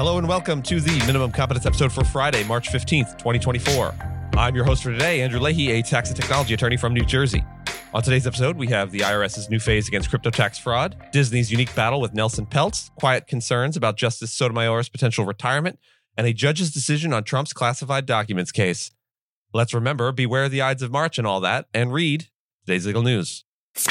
Hello and welcome to the Minimum Competence episode for Friday, March 15th, 2024. I'm your host for today, Andrew Leahy, a tax and technology attorney from New Jersey. On today's episode, we have the IRS's new phase against crypto tax fraud, Disney's unique battle with Nelson Peltz, quiet concerns about Justice Sotomayor's potential retirement, and a judge's decision on Trump's classified documents case. Let's remember, beware the Ides of March and all that, and read today's legal news.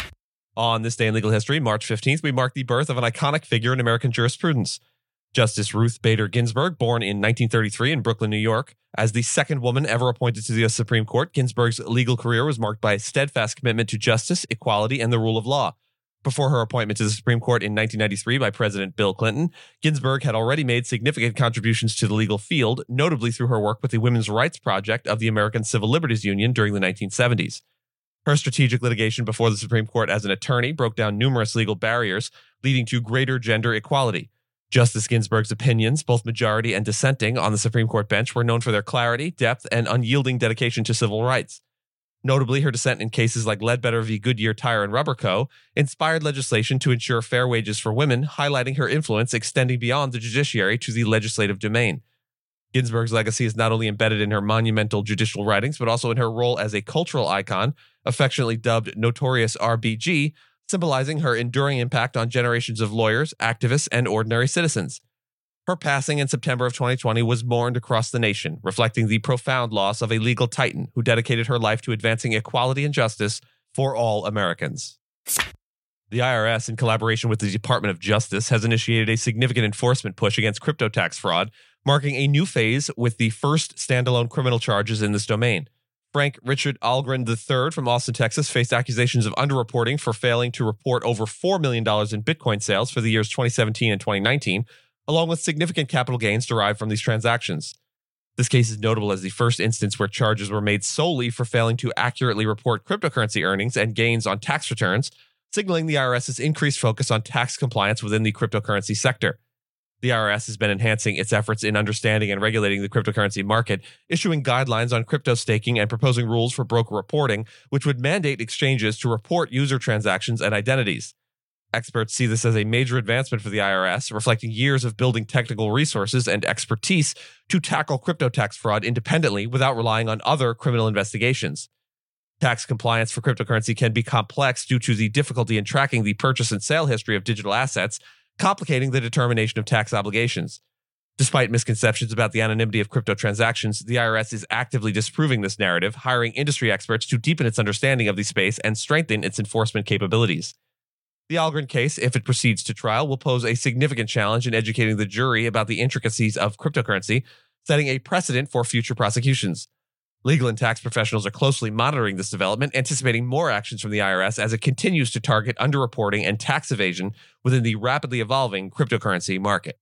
On this day in legal history, March 15th, we mark the birth of an iconic figure in American jurisprudence. Justice Ruth Bader Ginsburg, born in 1933 in Brooklyn, New York. As the second woman ever appointed to the U.S. Supreme Court, Ginsburg's legal career was marked by a steadfast commitment to justice, equality, and the rule of law. Before her appointment to the Supreme Court in 1993 by President Bill Clinton, Ginsburg had already made significant contributions to the legal field, notably through her work with the Women's Rights Project of the American Civil Liberties Union during the 1970s. Her strategic litigation before the Supreme Court as an attorney broke down numerous legal barriers, leading to greater gender equality. Justice Ginsburg's opinions, both majority and dissenting, on the Supreme Court bench were known for their clarity, depth, and unyielding dedication to civil rights. Notably, her dissent in cases like Ledbetter v. Goodyear Tire and Rubber Co. inspired legislation to ensure fair wages for women, highlighting her influence extending beyond the judiciary to the legislative domain. Ginsburg's legacy is not only embedded in her monumental judicial writings, but also in her role as a cultural icon, affectionately dubbed Notorious RBG, symbolizing her enduring impact on generations of lawyers, activists, and ordinary citizens. Her passing in September of 2020 was mourned across the nation, reflecting the profound loss of a legal titan who dedicated her life to advancing equality and justice for all Americans. The IRS, in collaboration with the Department of Justice, has initiated a significant enforcement push against crypto tax fraud, marking a new phase with the first standalone criminal charges in this domain. Frank Richard Algren III from Austin, Texas, faced accusations of underreporting for failing to report over $4 million in Bitcoin sales for the years 2017 and 2019, along with significant capital gains derived from these transactions. This case is notable as the first instance where charges were made solely for failing to accurately report cryptocurrency earnings and gains on tax returns, signaling the IRS's increased focus on tax compliance within the cryptocurrency sector. The IRS has been enhancing its efforts in understanding and regulating the cryptocurrency market, issuing guidelines on crypto staking and proposing rules for broker reporting, which would mandate exchanges to report user transactions and identities. Experts see this as a major advancement for the IRS, reflecting years of building technical resources and expertise to tackle crypto tax fraud independently without relying on other criminal investigations. Tax compliance for cryptocurrency can be complex due to the difficulty in tracking the purchase and sale history of digital assets, complicating the determination of tax obligations. Despite misconceptions about the anonymity of crypto transactions, the IRS is actively disproving this narrative, hiring industry experts to deepen its understanding of the space and strengthen its enforcement capabilities. The Algren case, if it proceeds to trial, will pose a significant challenge in educating the jury about the intricacies of cryptocurrency, setting a precedent for future prosecutions. Legal and tax professionals are closely monitoring this development, anticipating more actions from the IRS as it continues to target underreporting and tax evasion within the rapidly evolving cryptocurrency market.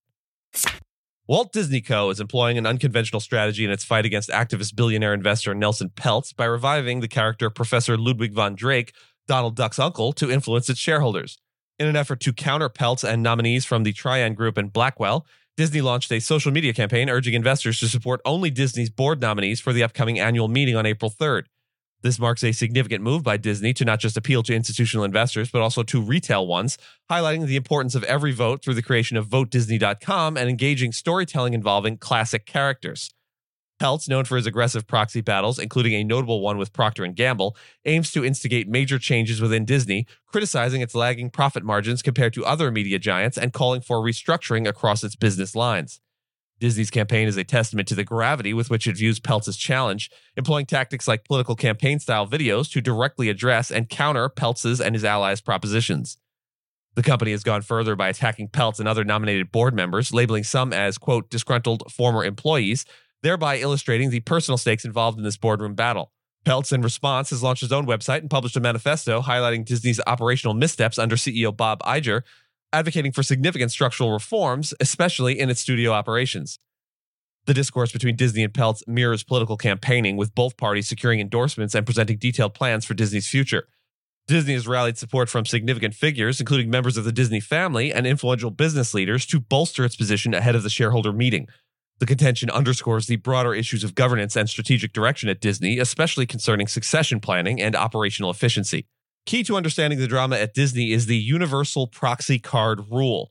Walt Disney Co. is employing an unconventional strategy in its fight against activist billionaire investor Nelson Peltz by reviving the character Professor Ludwig von Drake, Donald Duck's uncle, to influence its shareholders. In an effort to counter Peltz and nominees from the Trian Group and Blackwell, Disney launched a social media campaign urging investors to support only Disney's board nominees for the upcoming annual meeting on April 3rd. This marks a significant move by Disney to not just appeal to institutional investors, but also to retail ones, highlighting the importance of every vote through the creation of VoteDisney.com and engaging storytelling involving classic characters. Peltz, known for his aggressive proxy battles, including a notable one with Procter & Gamble, aims to instigate major changes within Disney, criticizing its lagging profit margins compared to other media giants and calling for restructuring across its business lines. Disney's campaign is a testament to the gravity with which it views Peltz's challenge, employing tactics like political campaign-style videos to directly address and counter Peltz's and his allies' propositions. The company has gone further by attacking Peltz and other nominated board members, labeling some as, quote, disgruntled former employees, thereby illustrating the personal stakes involved in this boardroom battle. Peltz, in response, has launched his own website and published a manifesto highlighting Disney's operational missteps under CEO Bob Iger, advocating for significant structural reforms, especially in its studio operations. The discourse between Disney and Peltz mirrors political campaigning, with both parties securing endorsements and presenting detailed plans for Disney's future. Disney has rallied support from significant figures, including members of the Disney family and influential business leaders, to bolster its position ahead of the shareholder meeting. The contention underscores the broader issues of governance and strategic direction at Disney, especially concerning succession planning and operational efficiency. Key to understanding the drama at Disney is the universal proxy card rule.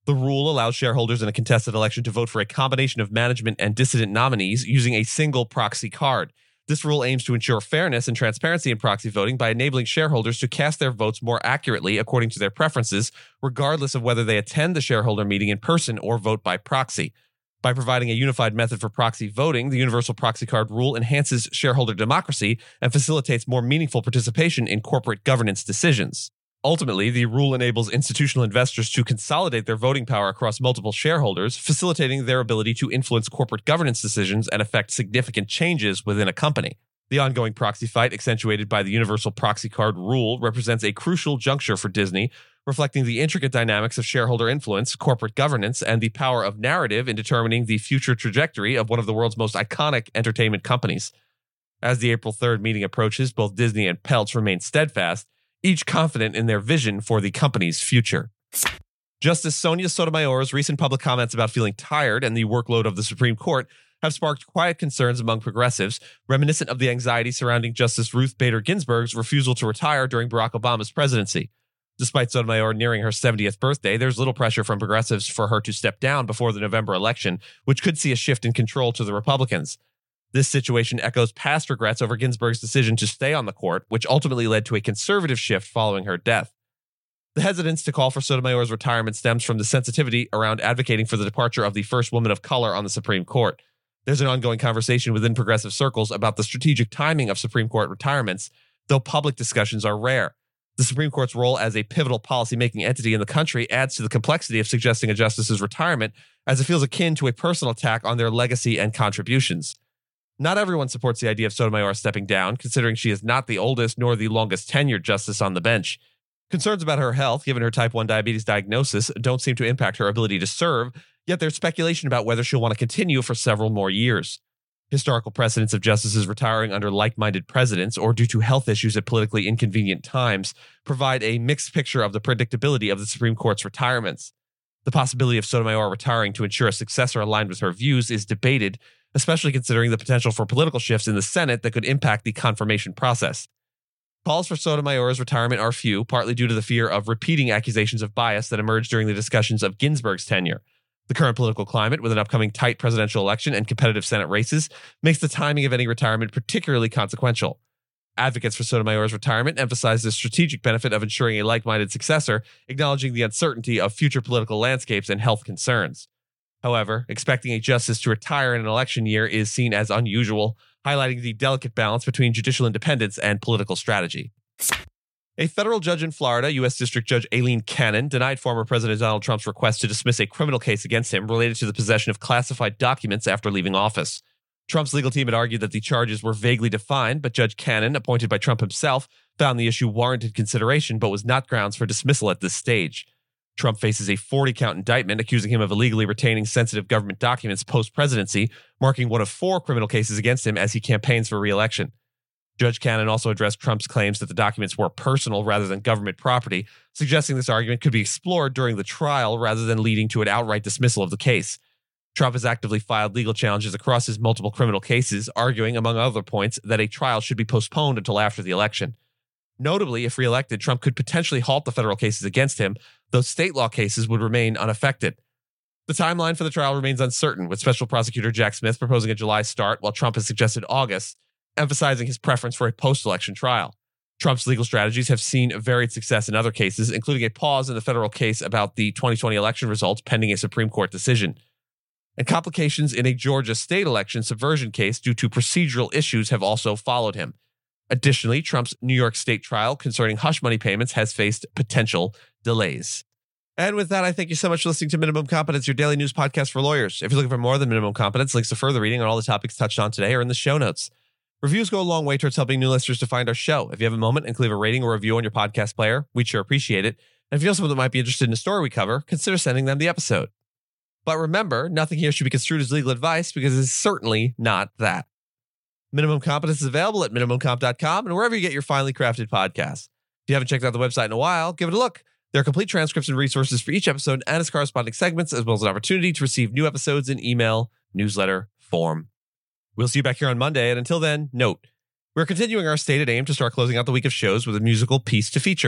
The rule allows shareholders in a contested election to vote for a combination of management and dissident nominees using a single proxy card. This rule aims to ensure fairness and transparency in proxy voting by enabling shareholders to cast their votes more accurately according to their preferences, regardless of whether they attend the shareholder meeting in person or vote by proxy. By providing a unified method for proxy voting, the Universal Proxy Card rule enhances shareholder democracy and facilitates more meaningful participation in corporate governance decisions. Ultimately, the rule enables institutional investors to consolidate their voting power across multiple shareholders, facilitating their ability to influence corporate governance decisions and affect significant changes within a company. The ongoing proxy fight, accentuated by the Universal Proxy Card rule, represents a crucial juncture for Disney, reflecting the intricate dynamics of shareholder influence, corporate governance, and the power of narrative in determining the future trajectory of one of the world's most iconic entertainment companies. As the April 3rd meeting approaches, both Disney and Peltz remain steadfast, each confident in their vision for the company's future. Justice Sonia Sotomayor's recent public comments about feeling tired and the workload of the Supreme Court have sparked quiet concerns among progressives, reminiscent of the anxiety surrounding Justice Ruth Bader Ginsburg's refusal to retire during Barack Obama's presidency. Despite Sotomayor nearing her 70th birthday, there's little pressure from progressives for her to step down before the November election, which could see a shift in control to the Republicans. This situation echoes past regrets over Ginsburg's decision to stay on the court, which ultimately led to a conservative shift following her death. The hesitance to call for Sotomayor's retirement stems from the sensitivity around advocating for the departure of the first woman of color on the Supreme Court. There's an ongoing conversation within progressive circles about the strategic timing of Supreme Court retirements, though public discussions are rare. The Supreme Court's role as a pivotal policymaking entity in the country adds to the complexity of suggesting a justice's retirement, as it feels akin to a personal attack on their legacy and contributions. Not everyone supports the idea of Sotomayor stepping down, considering she is not the oldest nor the longest tenured justice on the bench. Concerns about her health, given her type 1 diabetes diagnosis, don't seem to impact her ability to serve, yet there's speculation about whether she'll want to continue for several more years. Historical precedents of justices retiring under like-minded presidents or due to health issues at politically inconvenient times provide a mixed picture of the predictability of the Supreme Court's retirements. The possibility of Sotomayor retiring to ensure a successor aligned with her views is debated, especially considering the potential for political shifts in the Senate that could impact the confirmation process. Calls for Sotomayor's retirement are few, partly due to the fear of repeating accusations of bias that emerged during the discussions of Ginsburg's tenure. The current political climate, with an upcoming tight presidential election and competitive Senate races, makes the timing of any retirement particularly consequential. Advocates for Sotomayor's retirement emphasize the strategic benefit of ensuring a like-minded successor, acknowledging the uncertainty of future political landscapes and health concerns. However, expecting a justice to retire in an election year is seen as unusual, highlighting the delicate balance between judicial independence and political strategy. A federal judge in Florida, U.S. District Judge Aileen Cannon, denied former President Donald Trump's request to dismiss a criminal case against him related to the possession of classified documents after leaving office. Trump's legal team had argued that the charges were vaguely defined, but Judge Cannon, appointed by Trump himself, found the issue warranted consideration but was not grounds for dismissal at this stage. Trump faces a 40-count indictment accusing him of illegally retaining sensitive government documents post-presidency, marking one of 4 criminal cases against him as he campaigns for re-election. Judge Cannon also addressed Trump's claims that the documents were personal rather than government property, suggesting this argument could be explored during the trial rather than leading to an outright dismissal of the case. Trump has actively filed legal challenges across his multiple criminal cases, arguing, among other points, that a trial should be postponed until after the election. Notably, if reelected, Trump could potentially halt the federal cases against him, though state law cases would remain unaffected. The timeline for the trial remains uncertain, with Special Prosecutor Jack Smith proposing a July start, while Trump has suggested August, emphasizing his preference for a post-election trial. Trump's legal strategies have seen varied success in other cases, including a pause in the federal case about the 2020 election results pending a Supreme Court decision. And complications in a Georgia state election subversion case due to procedural issues have also followed him. Additionally, Trump's New York state trial concerning hush money payments has faced potential delays. And with that, I thank you so much for listening to Minimum Competence, your daily news podcast for lawyers. If you're looking for more than Minimum Competence, links to further reading on all the topics touched on today are in the show notes. Reviews go a long way towards helping new listeners to find our show. If you have a moment and can leave a rating or review on your podcast player, we'd sure appreciate it. And if you know someone that might be interested in the story we cover, consider sending them the episode. But remember, nothing here should be construed as legal advice because it's certainly not that. Minimum Competence is available at minimumcomp.com and wherever you get your finely crafted podcasts. If you haven't checked out the website in a while, give it a look. There are complete transcripts and resources for each episode and its corresponding segments, as well as an opportunity to receive new episodes in email, newsletter, form. We'll see you back here on Monday, and until then, note, we're continuing our stated aim to start closing out the week of shows with a musical piece to feature.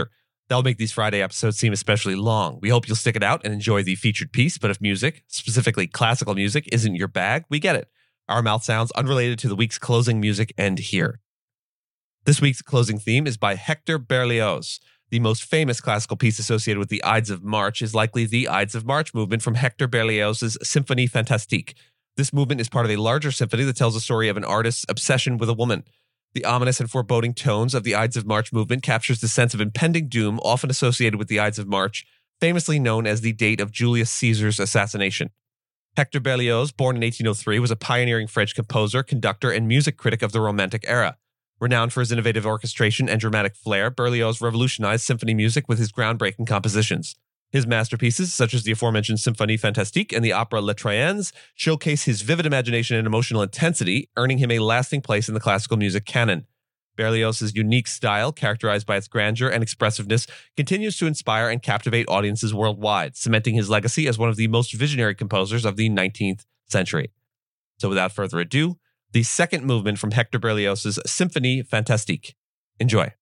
That'll make these Friday episodes seem especially long. We hope you'll stick it out and enjoy the featured piece, but if music, specifically classical music, isn't your bag, we get it. Our mouth sounds unrelated to the week's closing music end here. This week's closing theme is by Hector Berlioz. The most famous classical piece associated with the Ides of March is likely the Ides of March movement from Hector Berlioz's Symphonie Fantastique. This movement is part of a larger symphony that tells the story of an artist's obsession with a woman. The ominous and foreboding tones of the Ides of March movement captures the sense of impending doom often associated with the Ides of March, famously known as the date of Julius Caesar's assassination. Hector Berlioz, born in 1803, was a pioneering French composer, conductor, and music critic of the Romantic era. Renowned for his innovative orchestration and dramatic flair, Berlioz revolutionized symphony music with his groundbreaking compositions. His masterpieces, such as the aforementioned Symphonie Fantastique and the opera Les Troyens, showcase his vivid imagination and emotional intensity, earning him a lasting place in the classical music canon. Berlioz's unique style, characterized by its grandeur and expressiveness, continues to inspire and captivate audiences worldwide, cementing his legacy as one of the most visionary composers of the 19th century. So without further ado, the second movement from Hector Berlioz's Symphonie Fantastique. Enjoy.